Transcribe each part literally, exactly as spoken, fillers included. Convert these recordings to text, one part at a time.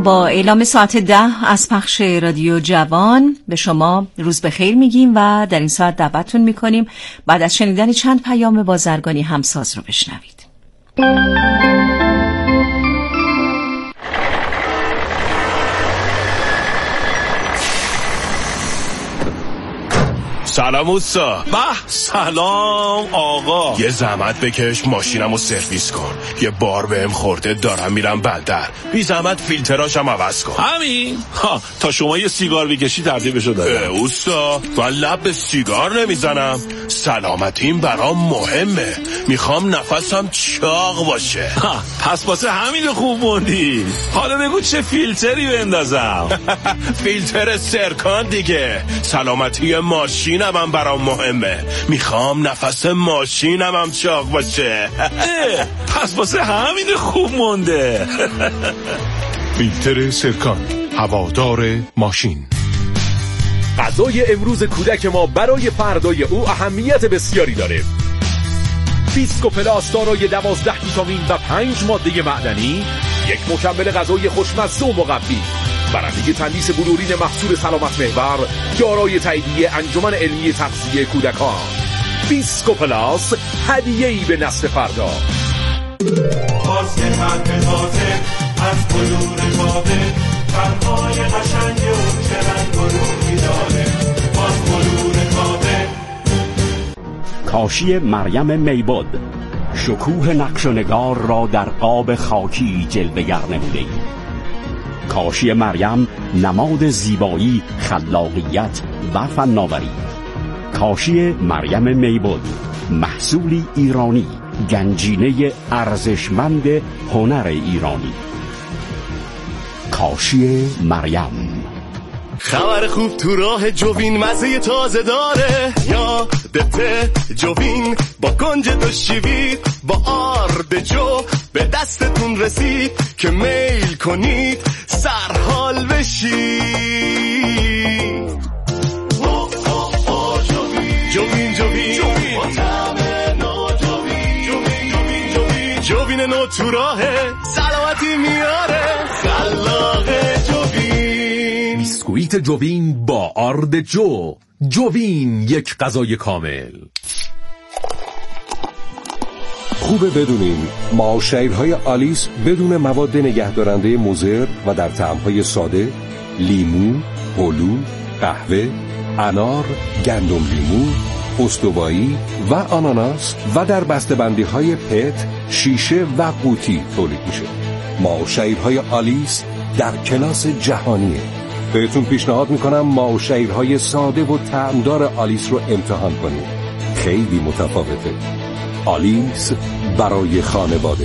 با اعلام ساعت ده از پخش رادیو جوان به شما روز بخیر میگیم و در این ساعت دعوتتون میکنیم بعد از شنیدن چند پیام بازرگانی همساز رو بشنوید. سلام اوستا. به سلام آقا. یه زحمت بکش ماشینمو سرویس کن، یه بار بهم خورده دارم میرم بندر، بی زحمت فیلتراشم عوض کن. همین ها، تا شما یه سیگار بکشی ترتیبشو دادم. اوستا من لب به سیگار نمیزنم، سلامتیم برام مهمه، میخوام نفسم چاق باشه. ها، پس واسه همین خوب موندی. حالا بگو چه فیلتری بندازم؟ فیلتر سرکان دیگه، سلامتی ماشین هم برام مهمه، میخوام نفس ماشینم هم چاق باشه. پس واسه همین خوب مونده. فیلتر سرکان، هوادار ماشین. غذای امروز کودک ما برای فردای او اهمیت بسیاری داره. بیسکو پلاس دارای دوازده ویتامین و پنج ماده معدنی، یک مکمل غذایی خوشمزه و مقوی، برنده تندیس بلورین محصول سلامت محور، دارای تاییدیه انجمن علمی تغذیه کودکان. بیسکو پلاس، هدیه‌ای به نسل فردا. واسه قلب تازه از بلور تازه، فرهای قشنگ اون چه رنگ و روحی داره. باز بلور تازه. کاشی مریم میبود، شکوه نقش و نگار را در قاب خاکی جلوه‌گر نموده‌ای. کاشی مریم نماد زیبایی، خلاقیت و فناوری. کاشی مریم میبود، محصولی ایرانی، گنجینه ارزشمند هنر ایرانی. کاشی مریم. خبر خوب تو راه جوین، مزه تازه داره. یادته جوین با گنج دو شیوید، با آرد جو به دستتون رسید که میل کنید سرحال بشید. جوین جوین با طعم نو، جوین جوین جوین جوین نو تو راهه، سلامتی میاره خلاقه جوین. بیسکویت جوین با آرد جو. جوین، یک غذای کامل. خوبه بدونین معاشرهای آلیس بدون مواد نگهدارنده مضر و در طعم‌های ساده، لیمو، هلو، قهوه، انار، گندم لیمو، استوایی و آناناس و در بسته‌بندی‌های پت، شیشه و قوطی تولید میشه. معاشرهای آلیس در کلاس جهانیه. بهتون پیشنهاد میکنم معاشرهای ساده و طعمدار آلیس رو امتحان کنید. خیلی متفاوته. آلیس برای خانواده.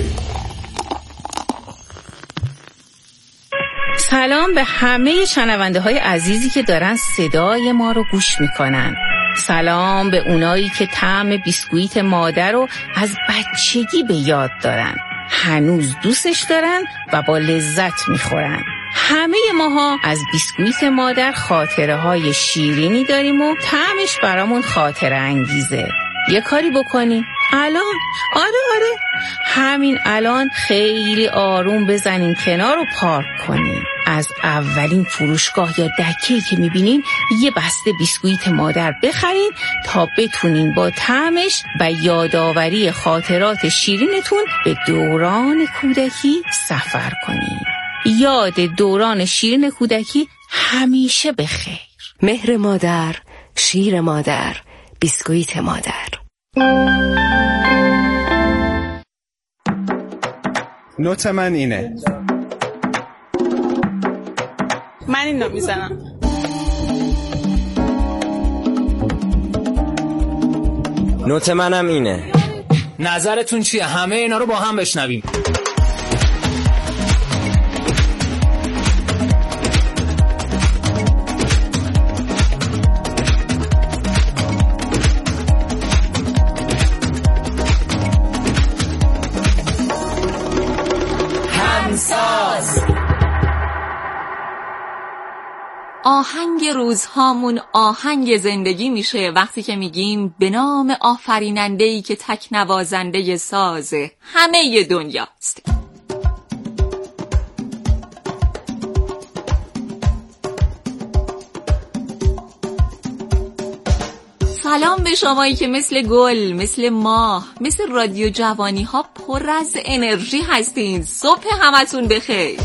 سلام به همه شنونده های عزیزی که دارن صدای ما رو گوش میکنن. سلام به اونایی که طعم بیسکویت مادر رو از بچگی به یاد دارن، هنوز دوستش دارن و با لذت میخورن. همه ماها از بیسکویت مادر خاطره های شیرینی داریم و طعمش برامون خاطره انگیزه. یه کاری بکنی الان، آره آره همین الان خیلی آروم بزنین کنار و پارک کنین. از اولین فروشگاه یا دکه‌ای که میبینین یه بسته بیسکویت مادر بخرین تا بتونین با طعمش و یادآوری خاطرات شیرینتون به دوران کودکی سفر کنین. یاد دوران شیرین کودکی همیشه بخیر. مهر مادر، شیر مادر، بیسکویت مادر. نوت من اینه. من این رو میزنم. نوت منم اینه. نظرتون چیه؟ همه اینا رو با هم بشنویم. آهنگ روزهامون آهنگ زندگی میشه وقتی که میگیم به نام آفریننده‌ای که تک نوازنده ساز همه دنیاست. سلام به شمایی که مثل گل، مثل ماه، مثل رادیو جوانی ها پر از انرژی هستین. صبح همتون بخیر.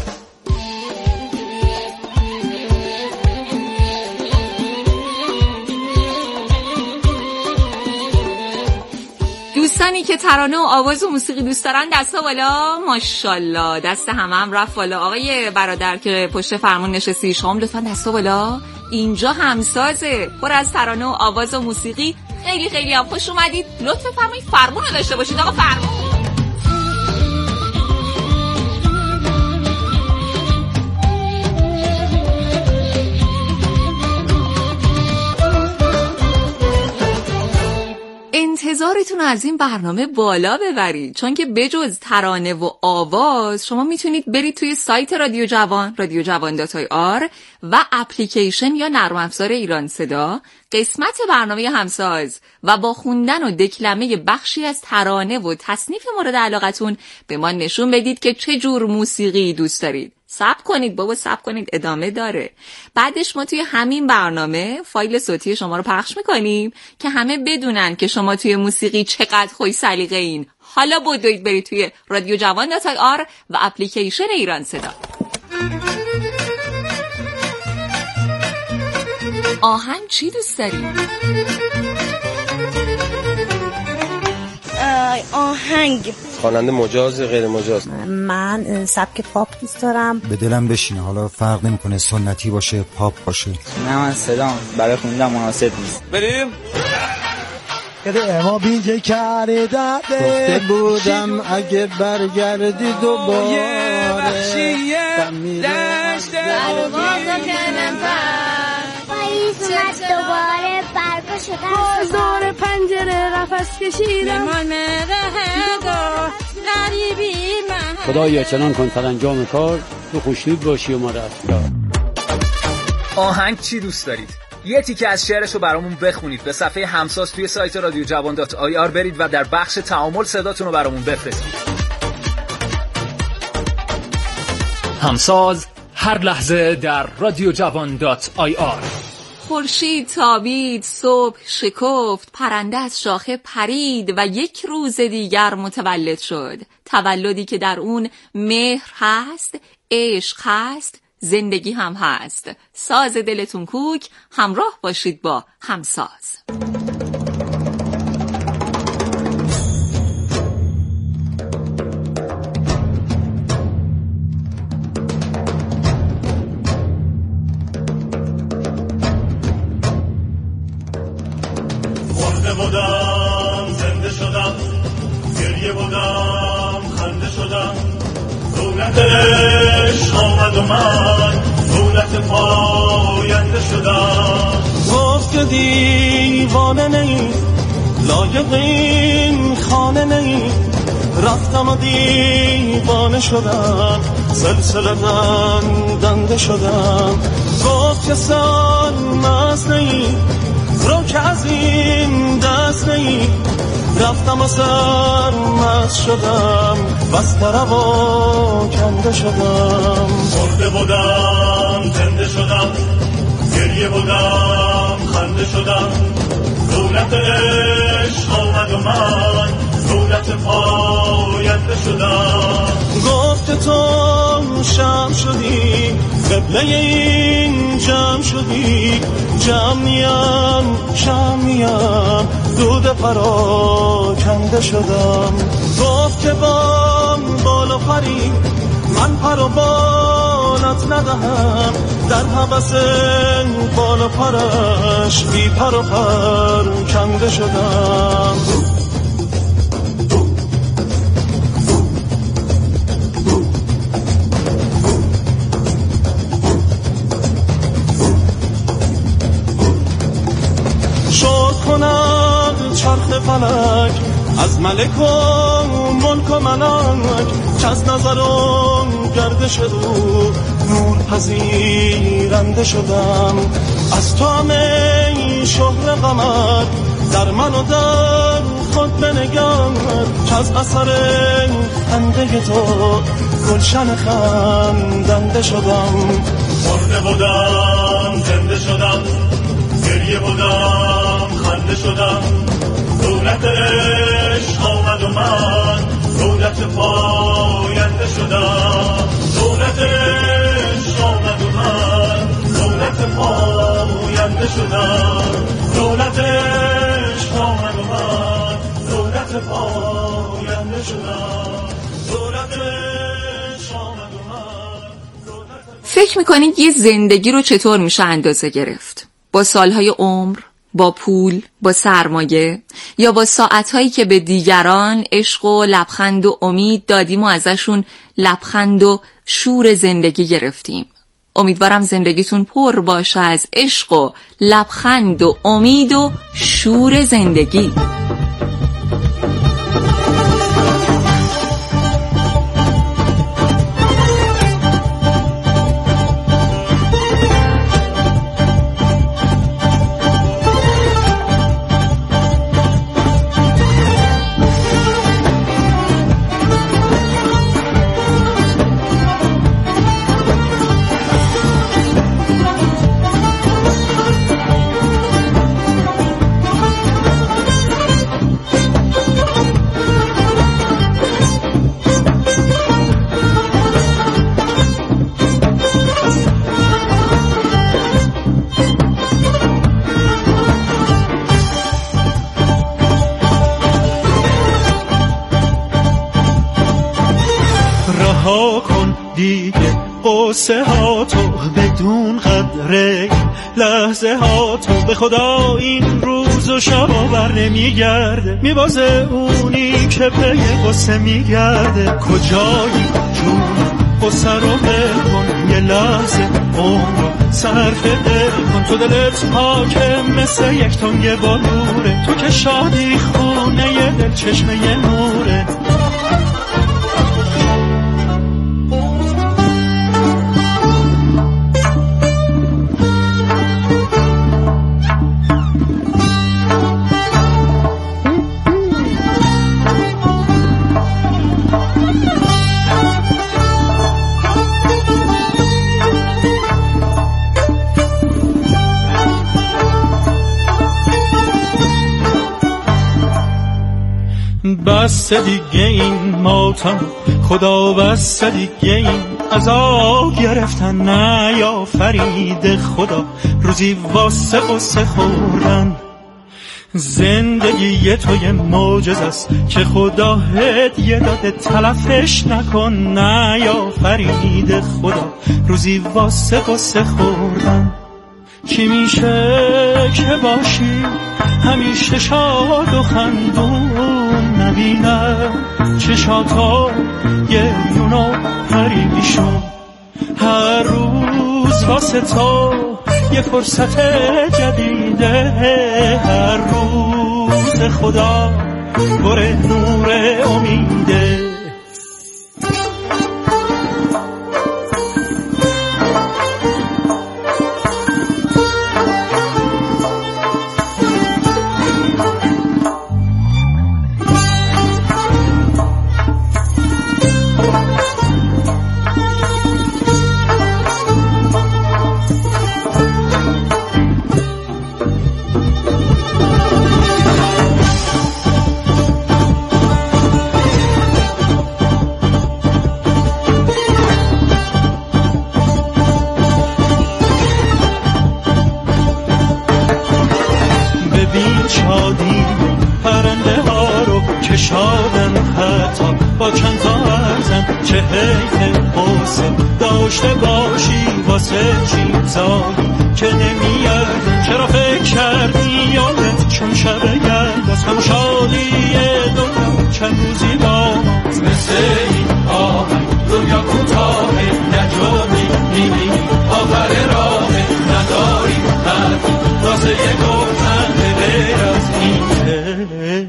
دوستانی که ترانه و آواز و موسیقی دوست دارن دستا بالا. ماشاءالله دست همه هم رفت بالا. آقای برادر که پشت فرمون نشستی شما لطفا دستا بالا. اینجا همسازه پر از ترانه و آواز و موسیقی. خیلی خیلی هم خوش اومدید. لطف فرمایید فرمون رو داشته باشید. آقا فرمون. انتظارتون از این برنامه بالا ببرید، چون که بجز ترانه و آواز شما میتونید برید توی سایت رادیو جوان رادیو جوان دات آی آر و اپلیکیشن یا نرم افزار ایران صدا قسمت برنامه همساز و با خوندن و دکلمه بخشی از ترانه و تصنیف مورد علاقتون به ما نشون بدید که چه جور موسیقی دوست دارید. صبر کنید بابا، صبر کنید، ادامه داره. بعدش ما توی همین برنامه فایل صوتی شما رو پخش میکنیم که همه بدونن که شما توی موسیقی چقدر خوش سلیقه این. حالا بدوید برید توی رادیو جوان دات آی آر و اپلیکیشن ایران صدا. آهنگ چی دوست داری؟ آهنگ خواننده مجاز غیر مجاز. من سبک پاپ دوست دارم. به دلم بشینه، حالا فرق نمیکنه سنتی باشه پاپ باشه. نه من صدام برای خوندن مناسب نیست. بریم کده اما بینجه کاری داده گفته بودم اگه برگردی دوباره بخشیه دشته برگازو کنم پر پاییز اومد دوباره برگا شدم بازار پنجره رفت کشیدم ممانه رهگاه غریبی من خدایا چنان کن ترانجام کار تو خوشنود باشی و ما رفتار. آهنگ چی دوست دارید؟ یه تیکه از شعرشو برامون بخونید. به صفحه همساز توی سایت رادیو جوان دات آی آر برید و در بخش تعامل صداتون رو برامون بفرستید. همساز هر لحظه در رادیو جوان دات آی آر. خورشید تابید، صبح شکفت، پرنده از شاخه پرید و یک روز دیگر متولد شد. تولدی که در اون مهر هست، عشق هست، زندگی هم هست. ساز دلتون کوک، همراه باشید با همساز. مرده بودم زنده شدم، گریه بودم خنده شدم، دولت عشق آمد و من دولت پاینده شدم. گفت که دیوانه نی لایق این خانه نی، رفتم و دیوانه شدم، سلسله دنده شدم. گفت که سال مست نی رو که از این دست نی، رفتم و سر مست شدم، بس طرف و کنده شدم. مرده بودم زنده شدم، گریه بودم خنده شدم، دولت عشق آمد و من دولت پاینده شدم. گفت تو شم شدی، قبله این جمع شدی، جمع نیم شم نیم، دود پراکنده شدم. گفت که بام بالا پری، من پر و بالت ندهم، در حبس بالا پرش بی پر و پر کنده شدم. چرخ فلک از ملک و ملک و ملک، چه از نظرم گردش رو نور پذیرنده شدم. از تو همه شهر قمر در من و در خود بنگر، چه از اثر خنده تو گلشن خندنده شدم. مرده بودم زنده شدم، گریه بودم خنده شدم دولت عشق آمد و من دولت پاینده شدم دولت عشق آمد و من دولت پاینده شدم دولت عشق آمد و من دولت پاینده شدم دولت عشق آمد و من. فکر میکنید یه زندگی رو چطور میشه اندازه گرفت؟ با سالهای عمر؟ با پول؟ با سرمایه؟ یا با ساعتهایی که به دیگران عشق و لبخند و امید دادیم و ازشون لبخند و شور زندگی گرفتیم؟ امیدوارم زندگیتون پر باشه از عشق و لبخند و امید و شور زندگی. رها کن دیگه قصه ها تو بدون قدره لحظه ها تو به خدا این روز و شبا بر نمیگرده میبازه اونی که پی قصه میگرده کجایی جون قصه رو بکن یه لحظه عمر صرف دل کن تو دلت پاکه مثل یک تنگ بالوره تو که شادی خونه یه دل چشمه یه نوره بس دیگه این ماتم خدا بس دیگه این عذاب گرفتن نه یا فرید خدا روزی واسه قصه خوردن زندگی تو یه معجزه است که خدا هدیه داده تلفش نکن نه یا فرید خدا روزی واسه قصه خوردن چی میشه که باشی همیشه شاد و خندون نبینم چشاتا گریون و پریشون هر روز واسه تو یه فرصت جدیده هر روز خدا پر نور امیده شادی پرنده ها رو که شادن حتی با چند تا ارزن چه حیف حسن داشته باشی واسه چیزایی که نمیاد چرا فکر کردی یادت چون شب یلداست هم شادی دنیا چند روزی با مثل این آهنگ دنیا کوتاه نجامی نیمی آخر راه نداری حرفی واسه یه گفتن غیر از اینه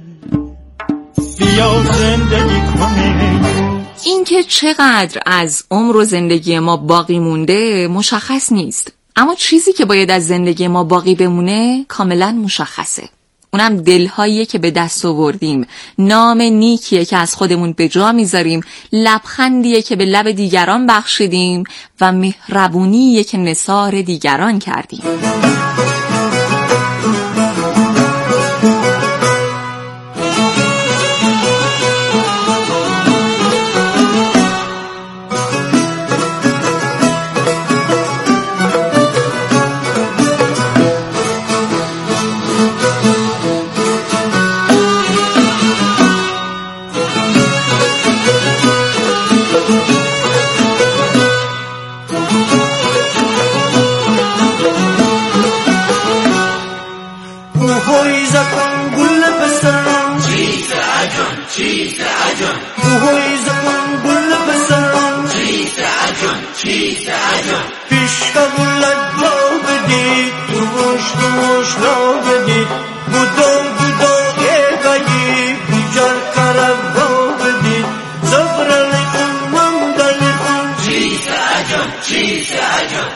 بیا زندگی کنه. این که چقدر از عمر و زندگی ما باقی مونده مشخص نیست، اما چیزی که باید از زندگی ما باقی بمونه کاملا مشخصه. اونم دلهاییه که به دست آوردیم، نام نیکیه که از خودمون به جا میذاریم، لبخندیه که به لب دیگران بخشیدیم و مهربونیه که نثار دیگران کردیم. زکن گل بسرم چیز عجم چیز عجم اوهوی زکن گل بسرم چیز عجم چیز عجم پیش قبولت جا بدید دوش دوش لا بدید بودو بودو ایگایی بیجار کرب را بدید زفر لکن من دلکن چیز عجم چیز عجم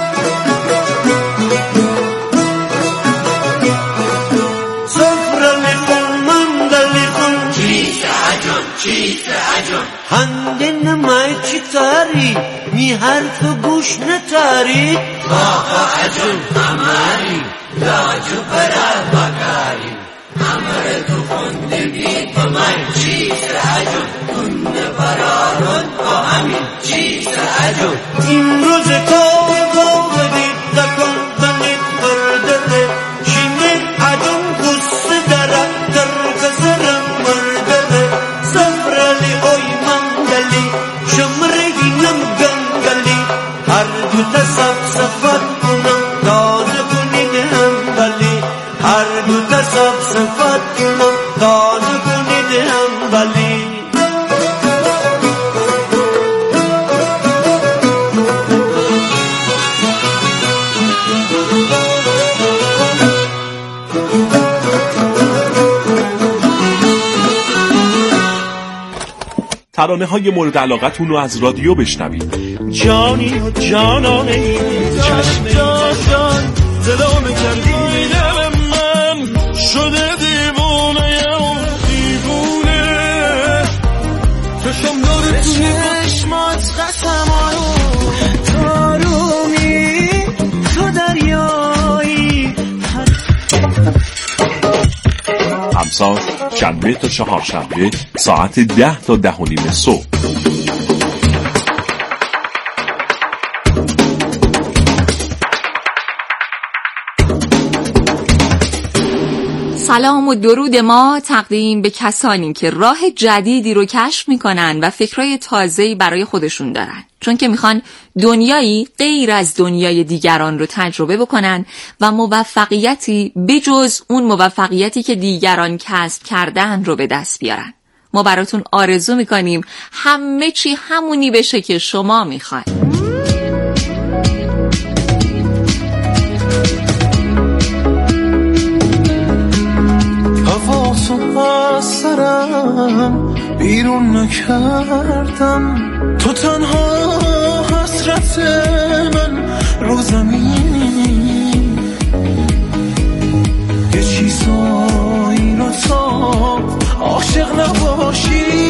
هندن مای چی تاری می حرف گوش نتاری آقا عجم اماری لاجو برا بکاری امر تو خندگی با من چیز عجم کنه برارون با همین چیز عجم این روز تو گو بدید دکن کنید بردره شینه عجم غصه داره در کسرم مردره زفرالی اوی منگلی شمرگی نم گنگلی هر دو تصف سفر کنم تازه کنید همبلی هر دو تصف سفر کنم تازه کنید همبلی ترانه های مورد علاقتون رو از رادیو بشنوید. جانی و جانانه ای چشم جان دلامه کردی دل من شده دیوانه و دیوونه چشم داره توی چشمات قسمانو تارومی تو دریایی همساز شنبه تا چهارشنبه ساعت ده تا ده و نیم صبح. سلام و درود ما تقدیم به کسانی که راه جدیدی رو کشف میکنن و فکرای تازه‌ای برای خودشون دارن، چون که میخوان دنیایی غیر از دنیای دیگران رو تجربه بکنن و موفقیتی بجز اون موفقیتی که دیگران کسب کردن رو به دست بیارن. ما براتون آرزو میکنیم همه چی همونی بشه که شما میخواید. از سرم بیرون نکردم تو تنها حسرت من رو زمین یه چیزایی رو تا عاشق نباشی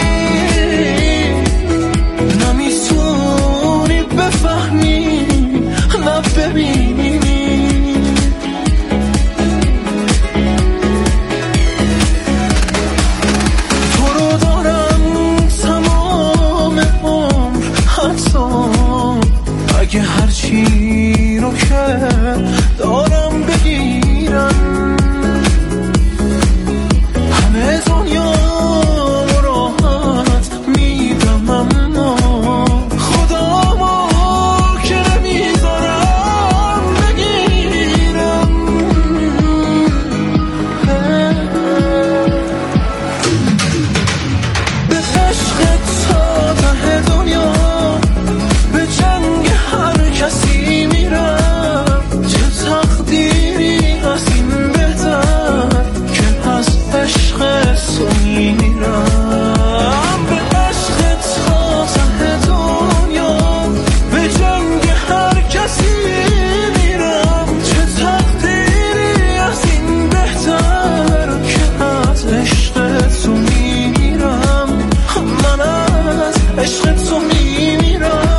نمیتونی بفهمی نه ببینی اگه هرچی رو که دارم بگیرم همه دنیا راحت میدم اما خدامو که نمیذارم بگیرم به عشق تا ته دنیا به جنگ هر کسی میرم چه تقدیری از این بهتر که از عشق تو میرم به عشق تا ته دنیا به جنگ هر کسی میرم چه تقدیری از این بهتر که از عشق تو میرم من از عشق تو میرم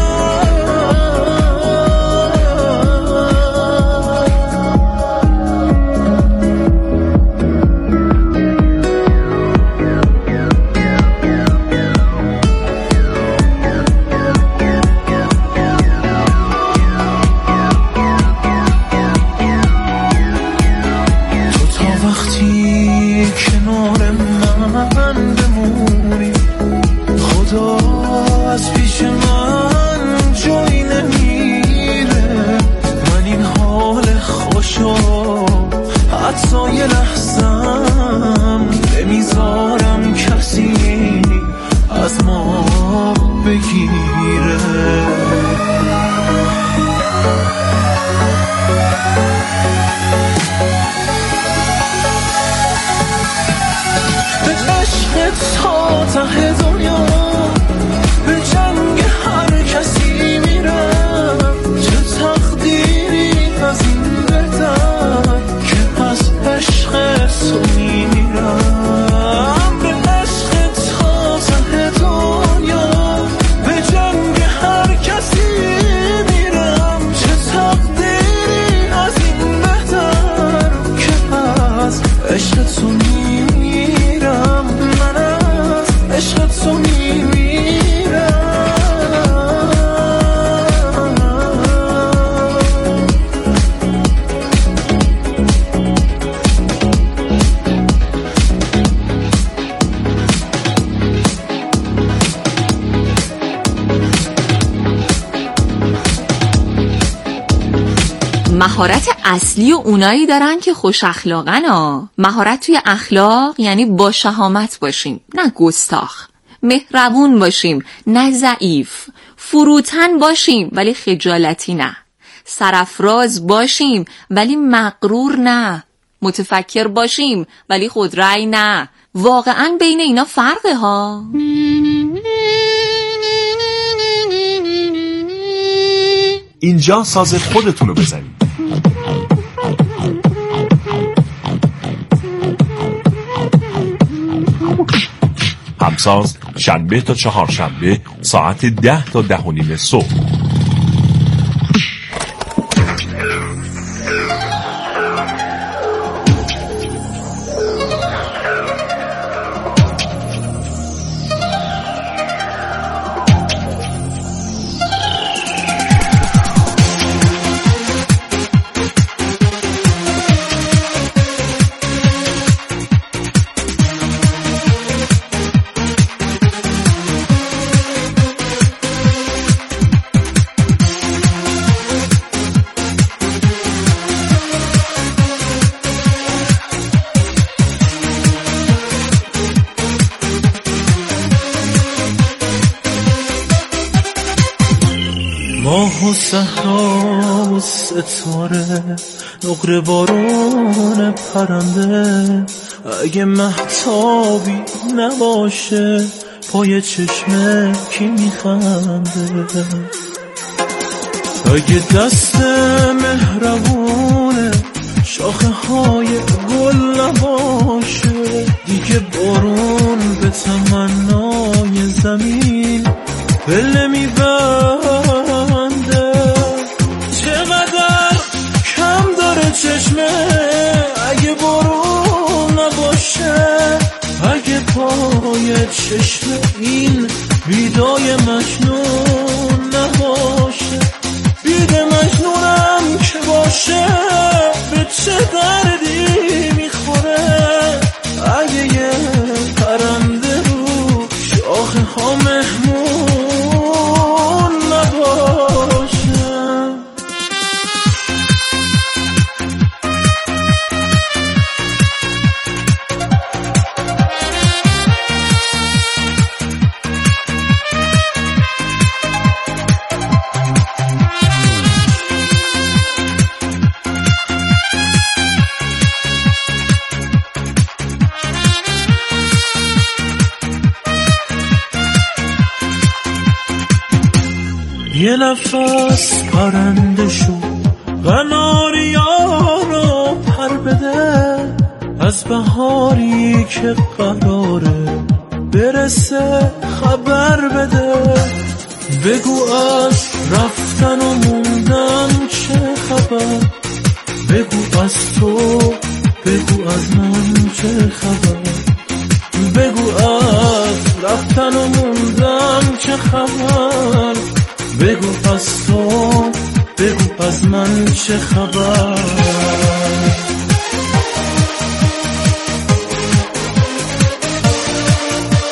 کنار من بمونی خدا از پیش من جایی نمیره من این حال خوشو حتی یه لحظم نمیذارم کسی از ما بگیره. به عشق تا ته دنیا به جنگ هر کسی میرم، چه تقدیری از این بهتر که از عشق تو میمیرم. به عشق تا ته دنیا به جنگ هر کسی میرم، چه تقدیری از این بهتر که از عشق تو میمیرم. من از عشق تو میمیرم. مهارت اصلی و اونایی دارن که خوش اخلاقن ها. مهارت توی اخلاق یعنی با شهامت باشیم نه گستاخ، مهربون باشیم نه ضعیف، فروتن باشیم ولی خجالتی نه، سرافراز باشیم ولی مغرور نه، متفکر باشیم ولی خودرأی نه. واقعا بین اینا فرقه ها. اینجا ساز خودتون رو بزنید. همساز شنبه تا چهارشنبه ساعت ده تا ده و نیم صبح. ماه و صحرا و ستاره، نقره بارون پرنده، اگه مهتابی نباشه پای چشمه کی میخنده؟ اگه دست مهربونه شاخه های گل نباشه، دیگه بارون به تمنای زمین دل نمیبنده. چقدر کم داره چشمه اگه بارون نباشه، اگه پای چشمه این بیدای مجنون نباشه. بید مجنونم که باشه به چه دردی میخوره، اگه یه پرنده رو شاخه ها مهمون نباشه. یه نفس پرنده شو قناریا رو پر بده، از بهاری که قراره برسه خبر بده. بگو از رفتن و موندن چه خبر، بگو از تو، بگو از من چه خبر. بگو از رفتن و موندن چه خبر، بگو از تو، بگو از من چه خبر.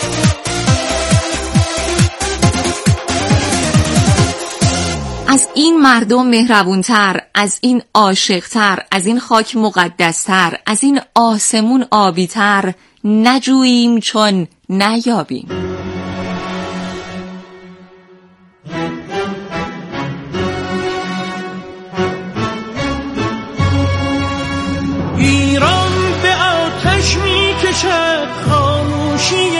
از این این مردم مهربونتر، از این عاشقتر، از این خاک مقدستر، از این آسمون آبیتر نجوییم چون نیابیم. ایران به آتش می کشد خاموشی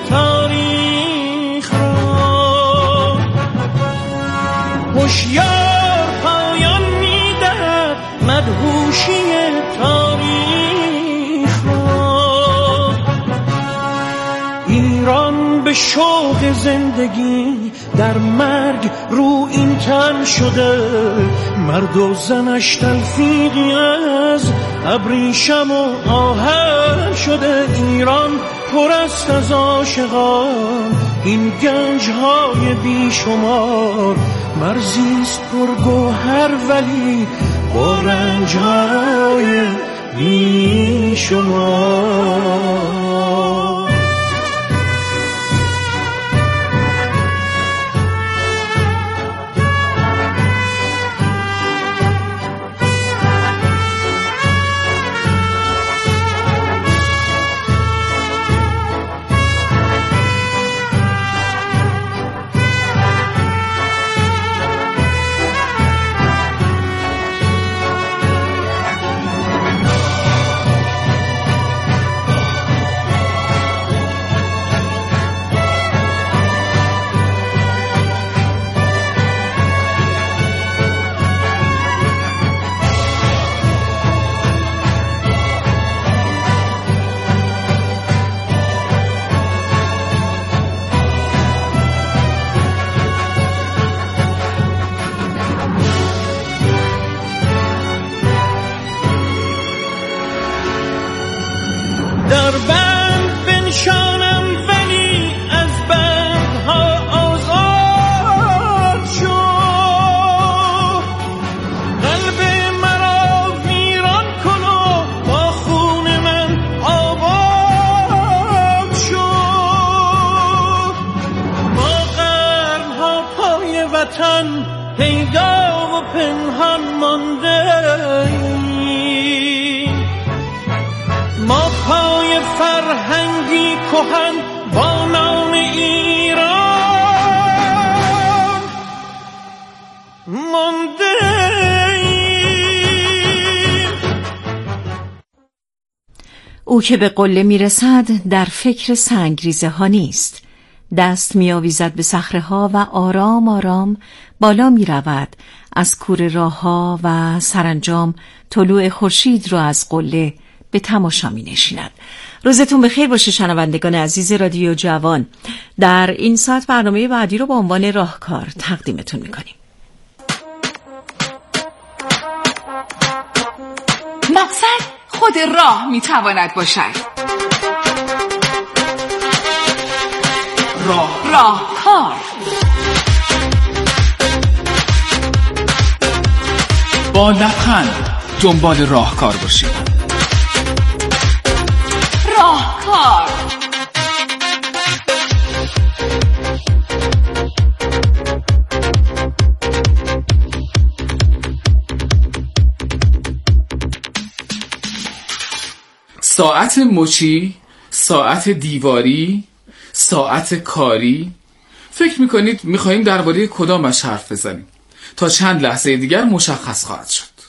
تاریخ را، هوشیار پایان می دهد مدهوشی تاریخ را. ایران به شوق زندگی در مرگ رو این تن شده، مرد و زنش تلفیقی از ابریشم و آهن شده. ایران پر است از عاشقان، این گنج‌های بیشمار، مرزیست پرگوهر ولی با رنج‌های بیشمار. در بند بنشانم ولی از بندها آزاد شد، قلب مرا ویران کن و با خون من آباد شد. ما قرنها پای وطن پیدا و پنهان مانده، ما پای فرهنگی کهن با نام ایران مانده ایم. او که به قله میرسد در فکر سنگریزه ها نیست، دست میآویزد به صخره ها و آرام آرام بالا می رود از کوره راه ها و سرانجام طلوع خورشید را از قله به تماشا می نشیند. روزتون بخیر باشه شنوندگان عزیز رادیو جوان. در این ساعت برنامه بعدی رو با عنوان راهکار تقدیمتون می کنیم. مقصد خود راه می تواند باشد. راه راهکار. با لبخند دنبال راهکار باشید. راهکار. ساعت مچی، ساعت دیواری، ساعت کاری. فکر میکنید میخواییم درباره کدامش حرف بزنیم؟ تا چند لحظه دیگر مشخص خواهد شد.